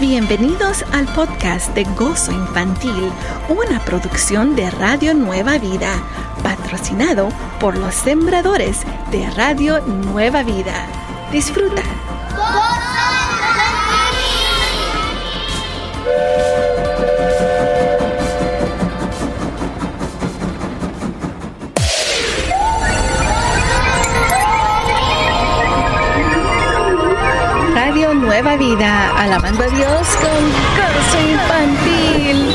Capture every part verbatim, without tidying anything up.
Bienvenidos al podcast de Gozo Infantil, una producción de Radio Nueva Vida, patrocinado por los sembradores de Radio Nueva Vida. Disfruta. Radio Nueva Vida, alabando a Dios con Gozo Infantil.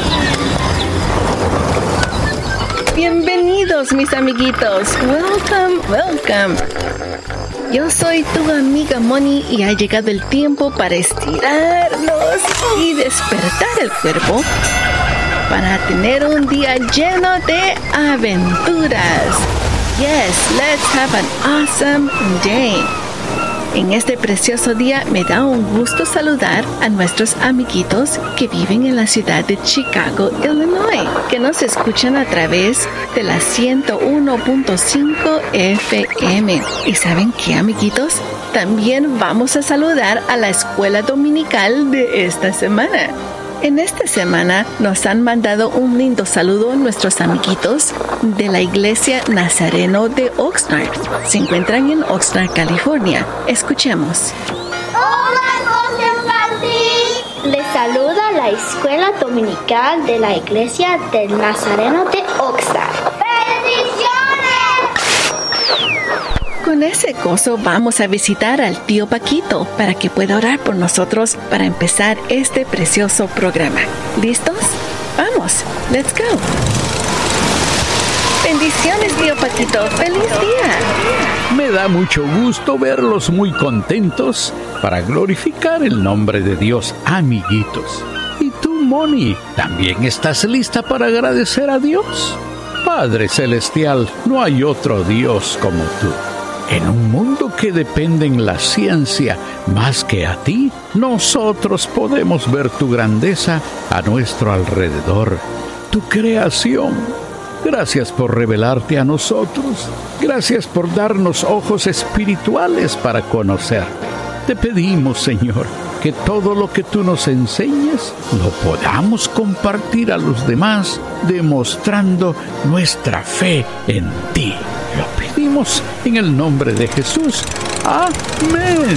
Bienvenidos, mis amiguitos. Welcome, welcome. Yo soy tu amiga Moni y ha llegado el tiempo para estirarnos y despertar el cuerpo para tener un día lleno de aventuras. Yes, let's have an awesome day. En este precioso día me da un gusto saludar a nuestros amiguitos que viven en la ciudad de Chicago, Illinois, que nos escuchan a través de la ciento uno punto cinco F M. ¿Y saben qué, amiguitos? También vamos a saludar a la escuela dominical de esta semana. En esta semana nos han mandado un lindo saludo nuestros amiguitos de la Iglesia Nazareno de Oxnard. Se encuentran en Oxnard, California. Escuchemos. ¡Hola, Gozo Infantil! Les saluda la Escuela Dominical de la Iglesia del Nazareno de Oxnard. ¡Bendiciones! Con ese gozo vamos a visitar al tío Paquito para que pueda orar por nosotros para empezar este precioso programa. ¿Listos? ¡Vamos! ¡Let's go! Bendiciones, tío Paquito. ¡Feliz día! Me da mucho gusto verlos muy contentos para glorificar el nombre de Dios, amiguitos. ¿Y tú, Moni, también estás lista para agradecer a Dios? Padre Celestial, no hay otro Dios como tú. En un mundo que depende en la ciencia más que a ti, nosotros podemos ver tu grandeza a nuestro alrededor, tu creación. Gracias por revelarte a nosotros. Gracias por darnos ojos espirituales para conocerte. Te pedimos, Señor, que todo lo que tú nos enseñes lo podamos compartir a los demás, demostrando nuestra fe en ti. Lo pedimos en el nombre de Jesús. Amén.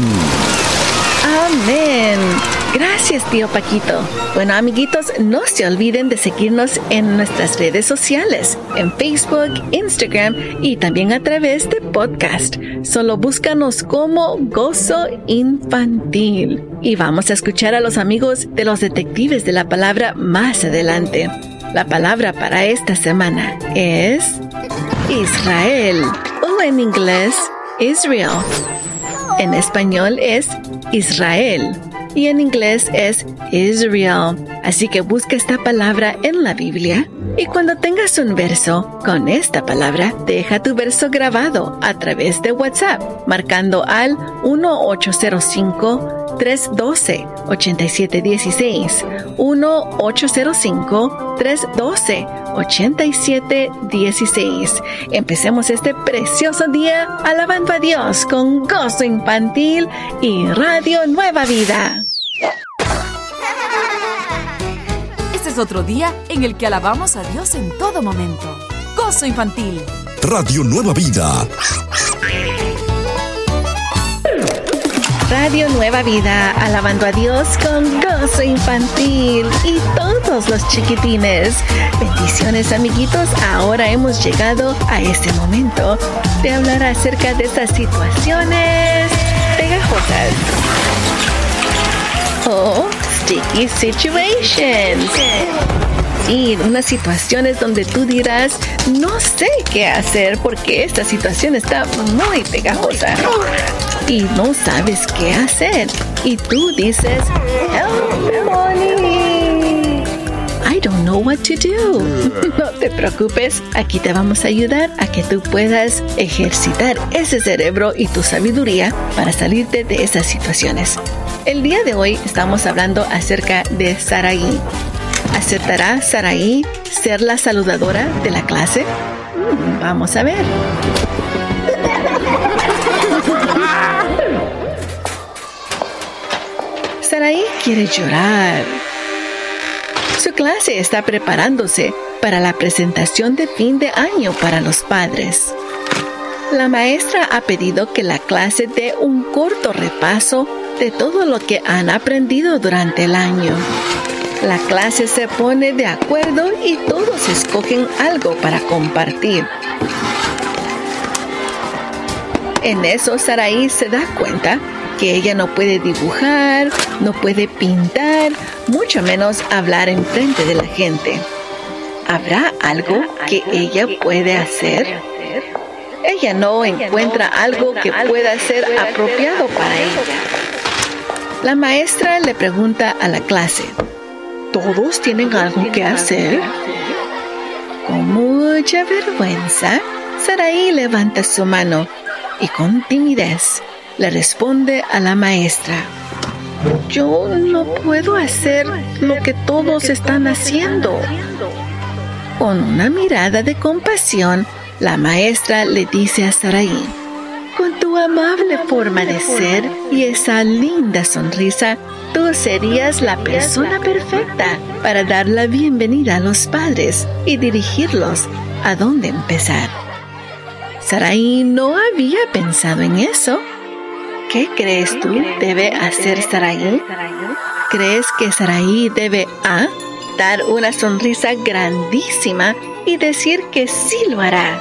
Amén. Gracias, tío Paquito. Bueno, amiguitos, no se olviden de seguirnos en nuestras redes sociales, en Facebook, Instagram y también a través de podcast. Solo búscanos como Gozo Infantil. Y vamos a escuchar a los amigos de los detectives de la palabra más adelante. La palabra para esta semana es Israel, o en inglés, Israel. En español es Israel y en inglés es Israel. Así que busca esta palabra en la Biblia y cuando tengas un verso con esta palabra, deja tu verso grabado a través de WhatsApp, marcando al uno ocho cero cinco, tres uno dos, ocho siete uno seis, uno ocho cero cinco, tres uno dos, ocho siete uno seis. Empecemos este precioso día alabando a Dios con Gozo Infantil y Radio Nueva Vida. Este es otro día en el que alabamos a Dios en todo momento. Gozo Infantil. Radio Nueva Vida. Radio Nueva Vida, alabando a Dios con Gozo Infantil y todos los chiquitines. Bendiciones, amiguitos. Ahora hemos llegado a ese momento de hablar acerca de estas situaciones pegajosas. Oh, sticky situations. Sí, unas situaciones donde tú dirás, no sé qué hacer porque esta situación está muy pegajosa. Y no sabes qué hacer. Y tú dices, help, Moni. I don't know what to do. No te preocupes, aquí te vamos a ayudar a que tú puedas ejercitar ese cerebro y tu sabiduría para salirte de esas situaciones. El día de hoy estamos hablando acerca de Saraí. ¿Aceptará Saraí ser la saludadora de la clase? Mm, vamos a ver. Sarai quiere llorar. Su clase está preparándose para la presentación de fin de año para los padres. La maestra ha pedido que la clase dé un corto repaso de todo lo que han aprendido durante el año. La clase se pone de acuerdo y todos escogen algo para compartir. En eso, Sarai se da cuenta que ella no puede dibujar, no puede pintar, mucho menos hablar en frente de la gente. ¿Habrá algo que ella puede hacer? Ella no encuentra algo que pueda ser apropiado para ella. La maestra le pregunta a la clase, ¿todos tienen algo que hacer? Con mucha vergüenza, Sarai levanta su mano y con timidez le responde a la maestra, yo no puedo hacer lo que todos están haciendo. Con una mirada de compasión, la maestra le dice a Sarai, con tu amable forma de ser y esa linda sonrisa, tú serías la persona perfecta para dar la bienvenida a los padres y dirigirlos a dónde empezar. Sarai no había pensado en eso. ¿Qué crees tú debe hacer Sarai? ¿Crees que Sarai debe A, dar una sonrisa grandísima y decir que sí lo hará?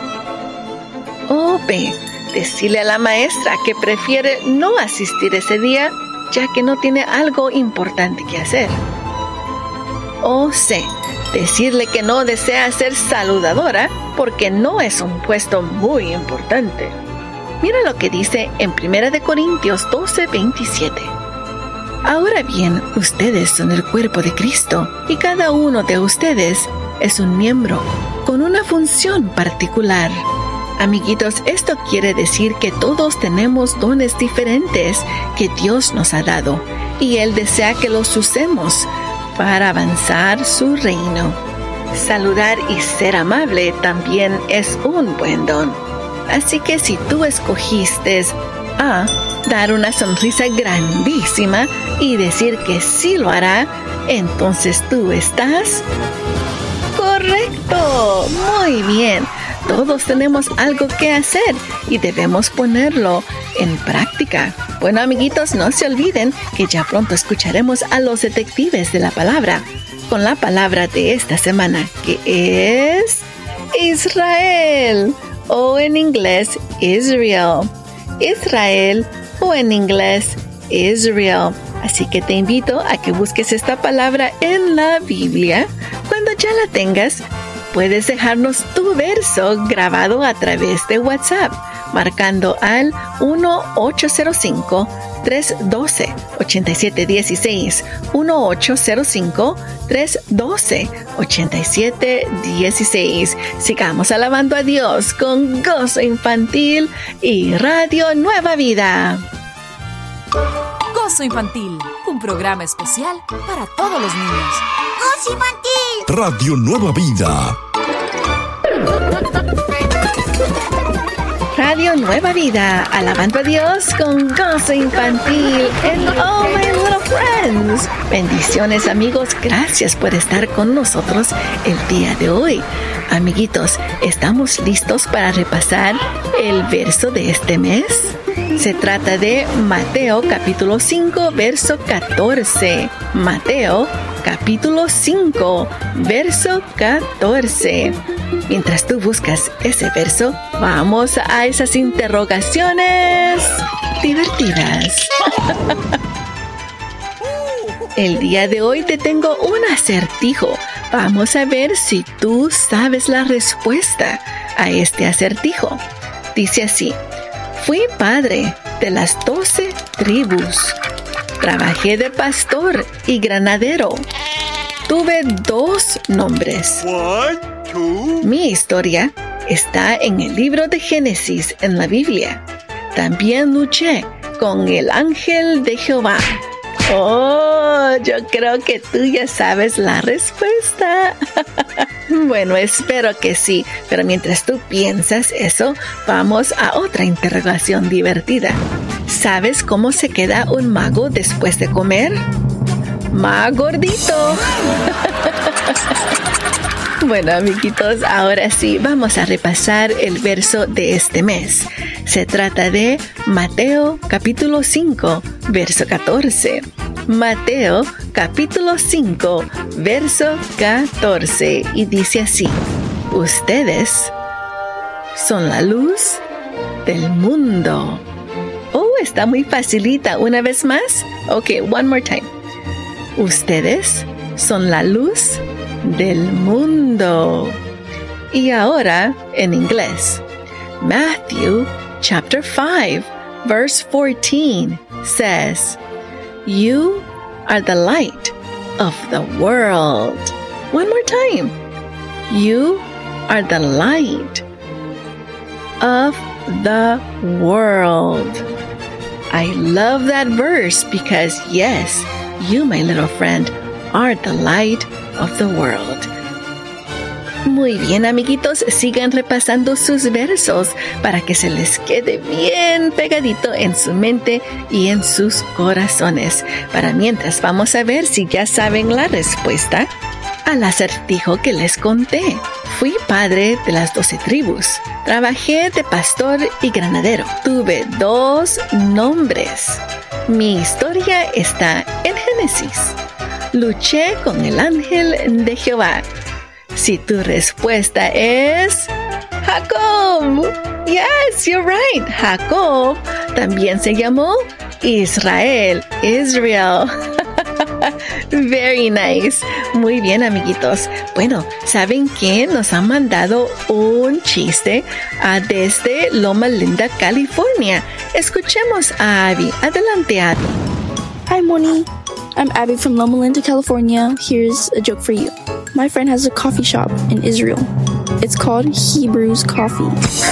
O B, decirle a la maestra que prefiere no asistir ese día ya que no tiene algo importante que hacer? O C, decirle que no desea ser saludadora porque no es un puesto muy importante. Mira lo que dice en primera de Corintios doce, veintisiete. Ahora bien, ustedes son el cuerpo de Cristo y cada uno de ustedes es un miembro con una función particular. Amiguitos, esto quiere decir que todos tenemos dones diferentes que Dios nos ha dado y Él desea que los usemos para avanzar su reino. Saludar y ser amable también es un buen don. Así que si tú escogiste A, dar una sonrisa grandísima y decir que sí lo hará, entonces tú estás correcto. Muy bien. Todos tenemos algo que hacer y debemos ponerlo en práctica. Bueno, amiguitos, no se olviden que ya pronto escucharemos a los detectives de la palabra con la palabra de esta semana, que es Israel, o en inglés Israel. Israel, o en inglés Israel. Así que te invito a que busques esta palabra en la Biblia. Cuando ya la tengas, puedes dejarnos tu verso grabado a través de WhatsApp, marcando al uno ocho cero cinco, tres uno dos, ocho siete uno seis, uno ocho cero cinco, tres uno dos, ocho siete uno seis. Sigamos alabando a Dios con Gozo Infantil y Radio Nueva Vida. Gozo Infantil, un programa especial para todos los niños. ¡Gozo Infantil! Radio Nueva Vida. Radio Nueva Vida, alabando a Dios con Gozo Infantil en All My Little Friends. Bendiciones, amigos, gracias por estar con nosotros el día de hoy. Amiguitos, ¿estamos listos para repasar el verso de este mes? Se trata de Mateo capítulo cinco, verso catorce. Mateo capítulo cinco, verso catorce. Mientras tú buscas ese verso, vamos a esas interrogaciones divertidas. El día de hoy te tengo un acertijo. Vamos a ver si tú sabes la respuesta a este acertijo. Dice así: fui padre de las doce tribus. Trabajé de pastor y granadero. Tuve dos nombres. Mi historia está en el libro de Génesis en la Biblia. También luché con el ángel de Jehová. Oh, yo creo que tú ya sabes la respuesta. Bueno, espero que sí, pero mientras tú piensas eso, vamos a otra interrogación divertida. ¿Sabes cómo se queda un mago después de comer? Más gordito. Bueno, amiguitos, ahora sí, vamos a repasar el verso de este mes. Se trata de Mateo capítulo cinco, verso catorce. Mateo capítulo cinco, verso catorce. Y dice así: ustedes son la luz del mundo. Oh, está muy facilita. Una vez más. Ok, one more time. Ustedes son la luz del mundo. Y ahora en inglés. Matthew chapter five, verse fourteen says, "You are the light of the world." One more time. You are the light of the world. I love that verse because, yes, you, my little friend, are the light of the world. Muy bien, amiguitos, sigan repasando sus versos para que se les quede bien pegadito en su mente y en sus corazones. Para mientras, vamos a ver si ya saben la respuesta al acertijo que les conté. Fui padre de las doce tribus. Trabajé de pastor y granadero. Tuve dos nombres. Mi historia está en Génesis. Luché con el ángel de Jehová. Si tu respuesta es Jacob. Yes, you're right. Jacob también se llamó Israel. Israel. Very nice. Muy bien, amiguitos. Bueno, ¿saben qué? Nos han mandado un chiste uh, desde Loma Linda, California. Escuchemos a Abby. Adelante, Abby. Hi, Moni. I'm Abby from Loma Linda, California. Here's a joke for you. My friend has a coffee shop in Israel. It's called Hebrews Coffee.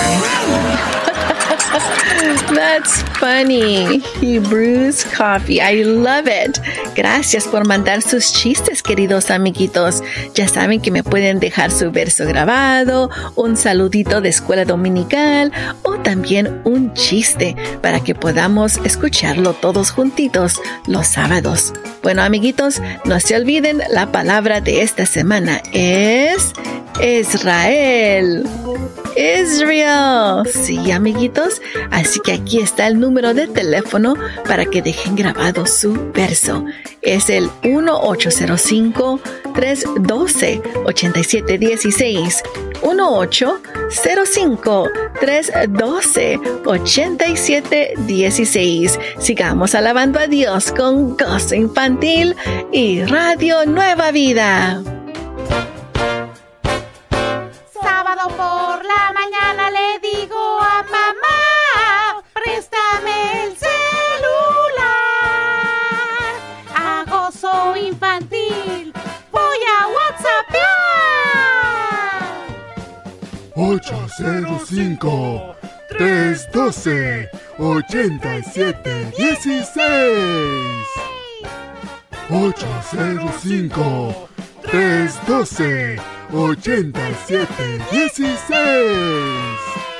That's funny. Hebrews Coffee. I love it. Gracias por mandar sus chistes, queridos amiguitos. Ya saben que me pueden dejar su verso grabado, un saludito de escuela dominical o también un chiste para que podamos escucharlo todos juntitos los sábados. Bueno, amiguitos, no se olviden, la palabra de esta semana es Israel. Israel. Sí, amiguitos. Así que aquí está el número de teléfono para que dejen grabado su verso. Es el uno ocho cero cinco, tres uno dos, ocho siete uno seis. uno ocho cero cinco, tres uno dos, ocho siete uno seis. Sigamos alabando a Dios con Gozo Infantil y Radio Nueva Vida. Sábado por la mañana le digo a mamá, préstame el celular. A Gozo Infantil voy a WhatsAppear. ocho cero cinco, tres uno dos, ocho siete uno seis. ocho cero cinco, tres uno dos, ocho siete uno seis.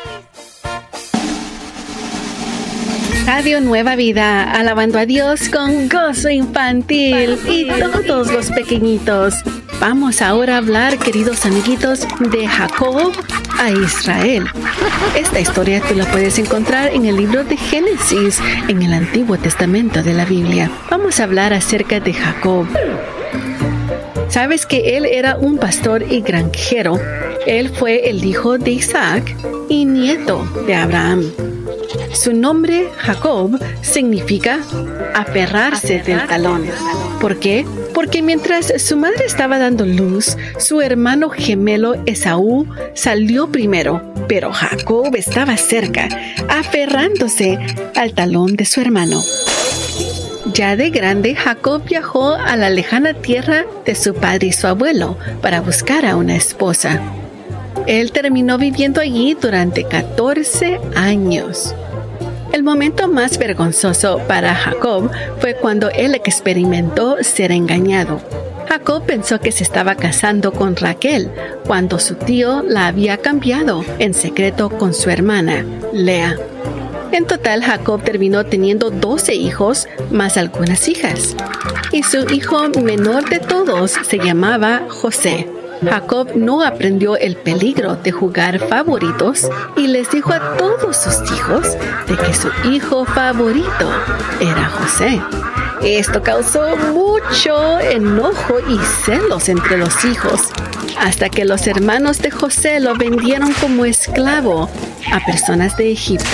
Radio Nueva Vida, alabando a Dios con Gozo Infantil y todos los pequeñitos. Vamos ahora a hablar, queridos amiguitos, de Jacob a Israel. Esta historia tú la puedes encontrar en el libro de Génesis, en el Antiguo Testamento de la Biblia. Vamos a hablar acerca de Jacob. ¿Sabes que él era un pastor y granjero? Él fue el hijo de Isaac y nieto de Abraham. Su nombre, Jacob, significa aferrarse del talón. ¿Por qué? Porque mientras su madre estaba dando luz, su hermano gemelo Esaú salió primero, pero Jacob estaba cerca, aferrándose al talón de su hermano. Ya de grande, Jacob viajó a la lejana tierra de su padre y su abuelo para buscar a una esposa. Él terminó viviendo allí durante catorce años. El momento más vergonzoso para Jacob fue cuando él experimentó ser engañado. Jacob pensó que se estaba casando con Raquel, cuando su tío la había cambiado en secreto con su hermana, Lea. En total, Jacob terminó teniendo doce hijos, más algunas hijas. Y su hijo menor de todos se llamaba José. Jacob no aprendió el peligro de jugar favoritos y les dijo a todos sus hijos de que su hijo favorito era José. Esto causó mucho enojo y celos entre los hijos, hasta que los hermanos de José lo vendieron como esclavo a personas de Egipto.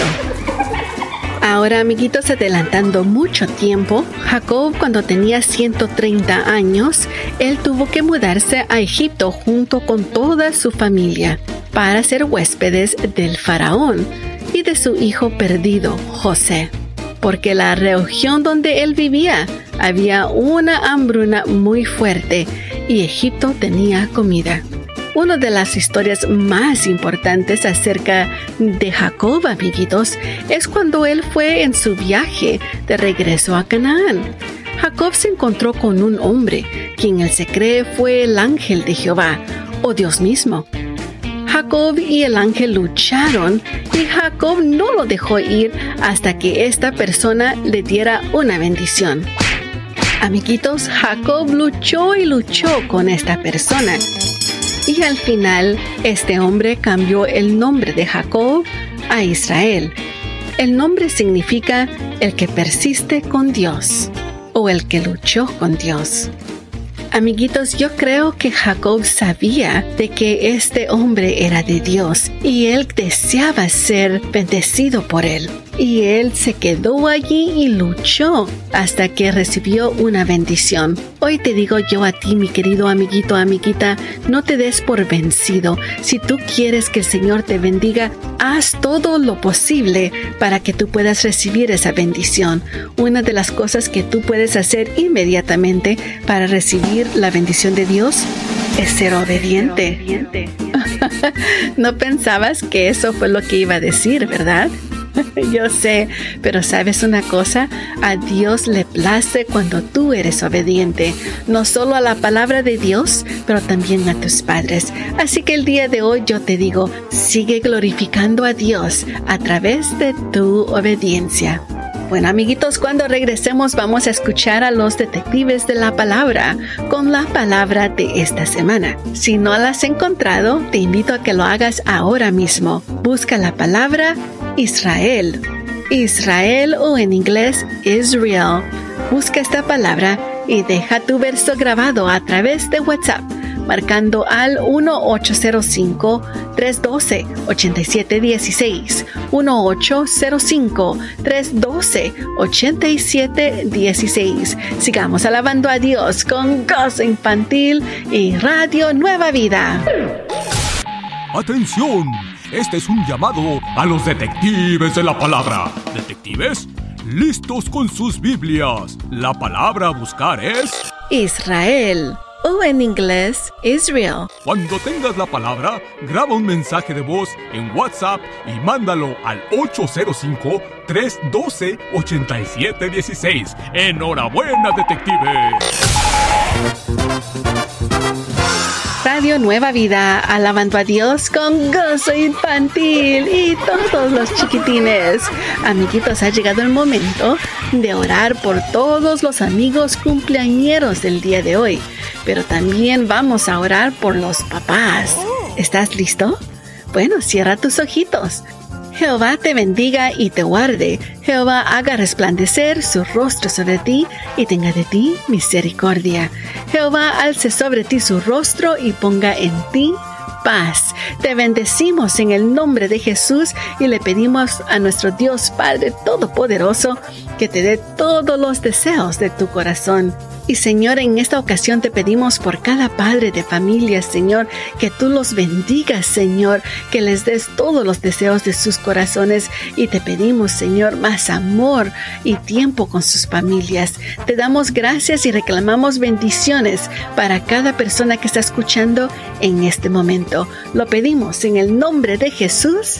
Ahora, amiguitos, adelantando mucho tiempo, Jacob, cuando tenía ciento treinta años, él tuvo que mudarse a Egipto junto con toda su familia para ser huéspedes del faraón y de su hijo perdido, José, porque la región donde él vivía había una hambruna muy fuerte y Egipto tenía comida. Una de las historias más importantes acerca de Jacob, amiguitos, es cuando él fue en su viaje de regreso a Canaán. Jacob se encontró con un hombre, quien él se cree fue el ángel de Jehová, o Dios mismo. Jacob y el ángel lucharon y Jacob no lo dejó ir hasta que esta persona le diera una bendición. Amiguitos, Jacob luchó y luchó con esta persona. Y al final, este hombre cambió el nombre de Jacob a Israel. El nombre significa el que persiste con Dios o el que luchó con Dios. Amiguitos, yo creo que Jacob sabía de que este hombre era de Dios y él deseaba ser bendecido por él. Y él se quedó allí y luchó hasta que recibió una bendición. Hoy te digo yo a ti, mi querido amiguito, amiguita, no te des por vencido. Si tú quieres que el Señor te bendiga, haz todo lo posible para que tú puedas recibir esa bendición. Una de las cosas que tú puedes hacer inmediatamente para recibir la bendición de Dios es ser obediente. No pensabas que eso fue lo que iba a decir, ¿verdad? Yo sé, pero ¿sabes una cosa? A Dios le place cuando tú eres obediente, no solo a la palabra de Dios, pero también a tus padres. Así que el día de hoy yo te digo, sigue glorificando a Dios a través de tu obediencia. Bueno, amiguitos, cuando regresemos vamos a escuchar a los detectives de la palabra con la palabra de esta semana. Si no la has encontrado, te invito a que lo hagas ahora mismo. Busca la palabra Israel. Israel o en inglés Israel. Busca esta palabra y deja tu verso grabado a través de WhatsApp, marcando al uno ocho cero cinco, tres uno dos, ocho siete uno seis, uno ocho cero cinco, tres uno dos, ocho siete uno seis. Sigamos alabando a Dios con Gozo Infantil y Radio Nueva Vida. ¡Atención! Este es un llamado a los detectives de la palabra. ¿Detectives? ¡Listos con sus Biblias! La palabra a buscar es Israel. O en inglés, Israel. Cuando tengas la palabra, graba un mensaje de voz en WhatsApp y mándalo al ocho cero cinco, tres uno dos, ocho siete uno seis. ¡Enhorabuena, detectives! Radio Nueva Vida, alabando a Dios con Gozo Infantil y todos los chiquitines. Amiguitos, ha llegado el momento de orar por todos los amigos cumpleañeros del día de hoy. Pero también vamos a orar por los papás. ¿Estás listo? Bueno, cierra tus ojitos. Jehová te bendiga y te guarde. Jehová haga resplandecer su rostro sobre ti y tenga de ti misericordia. Jehová alce sobre ti su rostro y ponga en ti paz. Te bendecimos en el nombre de Jesús y le pedimos a nuestro Dios Padre Todopoderoso que te dé todos los deseos de tu corazón. Y Señor, en esta ocasión te pedimos por cada padre de familia, Señor, que tú los bendigas, Señor, que les des todos los deseos de sus corazones. Y te pedimos, Señor, más amor y tiempo con sus familias. Te damos gracias y reclamamos bendiciones para cada persona que está escuchando en este momento. Lo pedimos en el nombre de Jesús.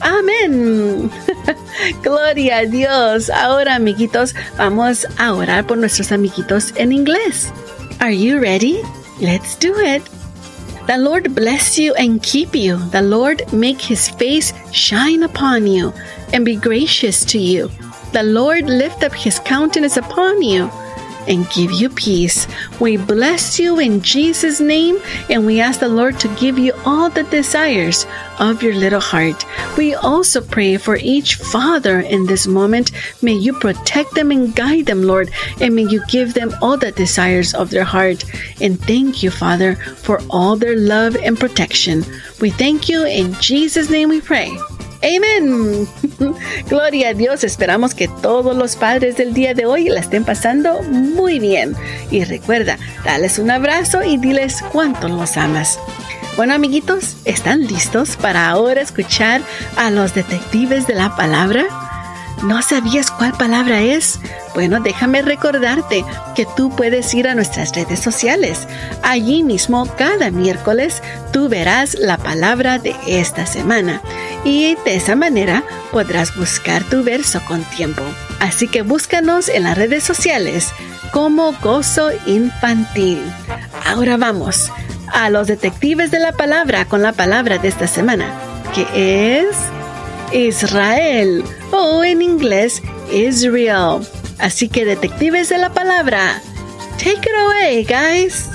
Amén. Gloria a Dios. Ahora, amiguitos, vamos a orar por nuestros amiguitos en inglés. Are you ready? Let's do it. The Lord bless you and keep you. The Lord make his face shine upon you and be gracious to you. The Lord lift up his countenance upon you and give you peace. We bless you in Jesus' name, and we ask the Lord to give you all the desires of your little heart. We also pray for each father in this moment. May you protect them and guide them, Lord, and may you give them all the desires of their heart. And thank you, Father, for all their love and protection. We thank you. In Jesus' name we pray. Amén. Gloria a Dios. Esperamos que todos los padres del día de hoy la estén pasando muy bien. Y recuerda, dales un abrazo y diles cuánto los amas. Bueno, amiguitos, ¿están listos para ahora escuchar a los detectives de la palabra? ¿No sabías cuál palabra es? Bueno, déjame recordarte que tú puedes ir a nuestras redes sociales. Allí mismo, cada miércoles, tú verás la palabra de esta semana. Y de esa manera podrás buscar tu verso con tiempo. Así que búscanos en las redes sociales como Gozo Infantil. Ahora vamos a los detectives de la palabra con la palabra de esta semana, que es Israel, o en inglés Israel. Así que detectives de la palabra, take it away, guys.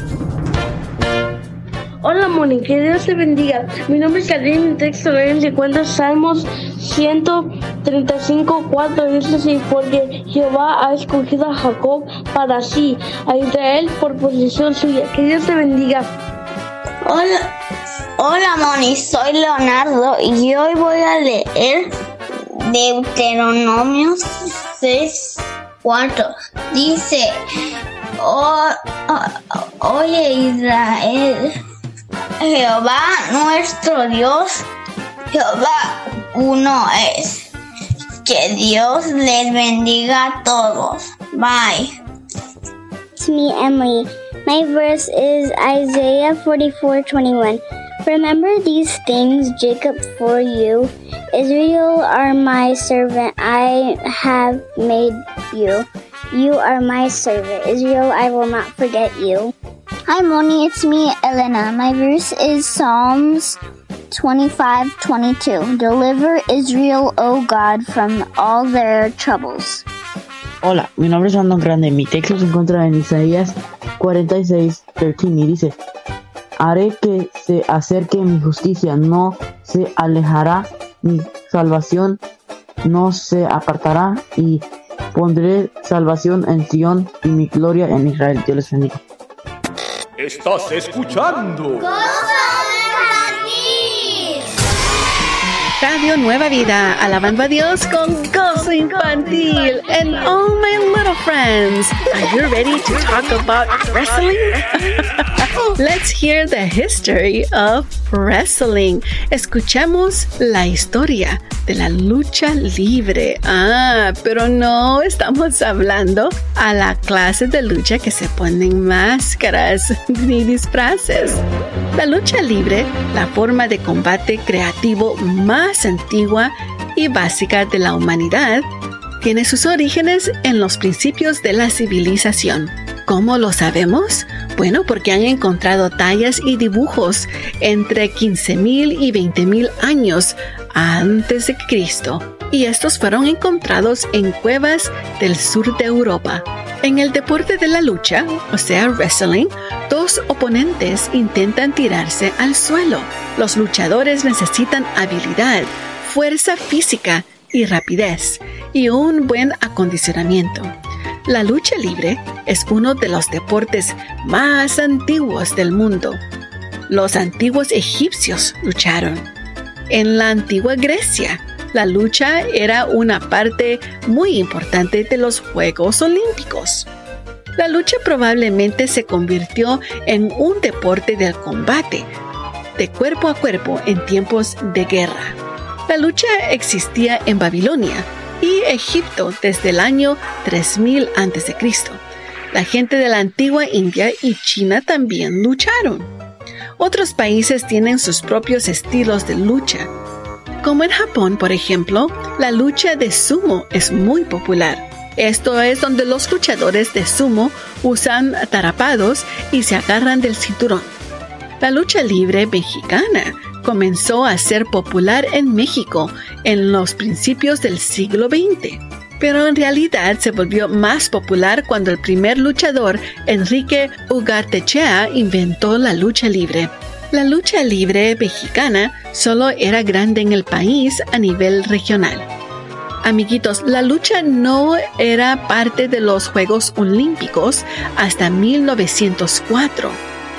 Hola, Moni, que Dios te bendiga. Mi nombre es Karim, mi texto hoy se encuentra Salmos ciento treinta y cinco, cuatro, dice así: porque Jehová ha escogido a Jacob para sí, a Israel por posesión suya. Que Dios te bendiga. Hola, hola Moni, soy Leonardo y hoy voy a leer Deuteronomio seis, cuatro. Dice: oh, oh, oye Israel, Jehová nuestro Dios, Jehová uno es. Que Dios les bendiga a todos. Bye. It's me, Emily. My verse is Isaiah forty-four twenty-one. Remember these things, Jacob, for you. Israel are my servant. I have made you. You are my servant. Israel, I will not forget you. Hi, Moni. It's me, Elena. My verse is Psalms twenty-five twenty-two. Deliver Israel, O God, from all their troubles. Hola, mi nombre es Andon Grande. Mi texto se encuentra en Isaías cuarenta y seis, trece y dice: haré que se acerque mi justicia, no se alejará, mi salvación no se apartará, y pondré salvación en Sion y mi gloria en Israel. Dios les bendiga. Estás escuchando Radio Nueva Vida, alabando a Dios con Gozo Infantil. And all my little friends, are you ready to talk about wrestling? Let's hear the history of wrestling. Escuchamos la historia de la lucha libre. Ah, pero no estamos hablando a la clase de lucha que se ponen máscaras ni disfraces. La lucha libre, la forma de combate creativo más antigua y básica de la humanidad, tiene sus orígenes en los principios de la civilización. ¿Cómo lo sabemos? Bueno, porque han encontrado tallas y dibujos entre quince mil y veinte mil años antes de Cristo, y estos fueron encontrados en cuevas del sur de Europa. En el deporte de la lucha, o sea, wrestling, dos oponentes intentan tirarse al suelo. Los luchadores necesitan habilidad, fuerza física y rapidez, y un buen acondicionamiento. La lucha libre es uno de los deportes más antiguos del mundo. Los antiguos egipcios lucharon. En la antigua Grecia, la lucha era una parte muy importante de los Juegos Olímpicos. La lucha probablemente se convirtió en un deporte del combate, de cuerpo a cuerpo en tiempos de guerra. La lucha existía en Babilonia y Egipto desde el año tres mil antes de Cristo. La gente de la antigua India y China también lucharon. Otros países tienen sus propios estilos de lucha. Como en Japón, por ejemplo, la lucha de sumo es muy popular. Esto es donde los luchadores de sumo usan tarapados y se agarran del cinturón. La lucha libre mexicana comenzó a ser popular en México en los principios del siglo veinte, pero en realidad se volvió más popular cuando el primer luchador, Enrique Ugartechea, inventó la lucha libre. La lucha libre mexicana solo era grande en el país a nivel regional. Amiguitos, la lucha no era parte de los Juegos Olímpicos hasta mil novecientos cuatro.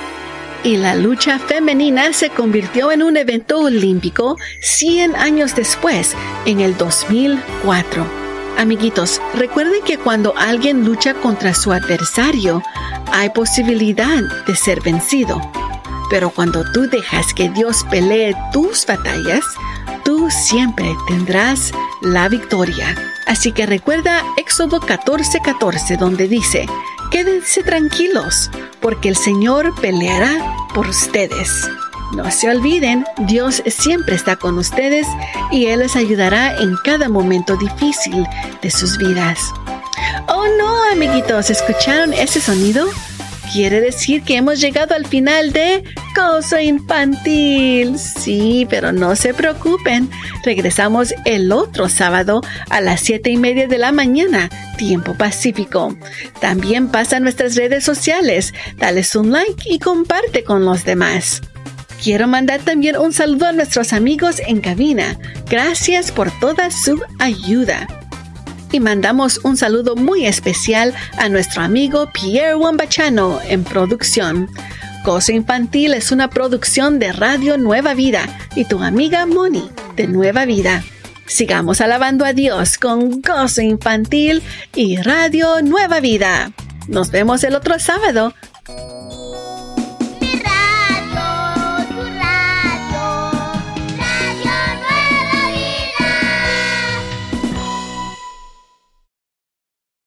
Y la lucha femenina se convirtió en un evento olímpico cien años después, en el dos mil cuatro. Amiguitos, recuerden que cuando alguien lucha contra su adversario, hay posibilidad de ser vencido. Pero cuando tú dejas que Dios pelee tus batallas, tú siempre tendrás la victoria. Así que recuerda Éxodo catorce catorce, donde dice: quédense tranquilos, porque el Señor peleará por ustedes. No se olviden, Dios siempre está con ustedes y Él les ayudará en cada momento difícil de sus vidas. Oh no, amiguitos, ¿escucharon ese sonido? Quiere decir que hemos llegado al final de Gozo Infantil. Sí, pero no se preocupen. Regresamos el otro sábado a las siete y media de la mañana, tiempo pacífico. También pasa en nuestras redes sociales. Dales un like y comparte con los demás. Quiero mandar también un saludo a nuestros amigos en cabina. Gracias por toda su ayuda. Y mandamos un saludo muy especial a nuestro amigo Pierre Wambachano en producción. Gozo Infantil es una producción de Radio Nueva Vida y tu amiga Moni de Nueva Vida. Sigamos alabando a Dios con Gozo Infantil y Radio Nueva Vida. Nos vemos el otro sábado.